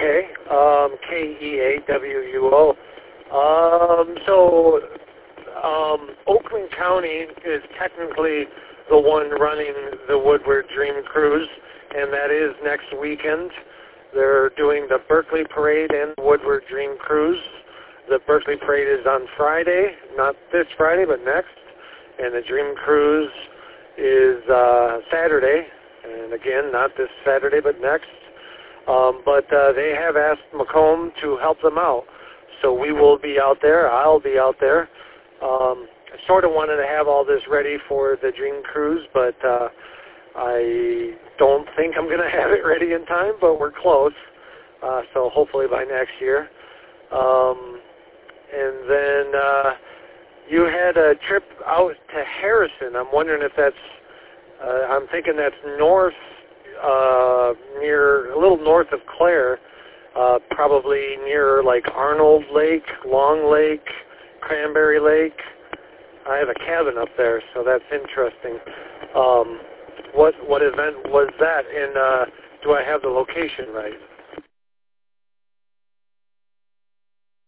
Okay, Keawuo. Oakland County is technically the one running the Woodward Dream Cruise, and that is next weekend. They're doing the Berkeley Parade and the Woodward Dream Cruise. The Berkeley Parade is on Friday, not this Friday, but next, and the Dream Cruise is Saturday, and again, not this Saturday, but next. But they have asked Macomb to help them out. So we will be out there. I'll be out there. I sort of wanted to have all this ready for the Dream Cruise, but I don't think I'm going to have it ready in time, but we're close. So hopefully by next year. And then you had a trip out to Harrison. I'm wondering if that's, I'm thinking that's north, near, a little north of Clare, probably near like Arnold Lake, Long Lake, Cranberry Lake. I have a cabin up there, so that's interesting. What event was that, and do I have the location right?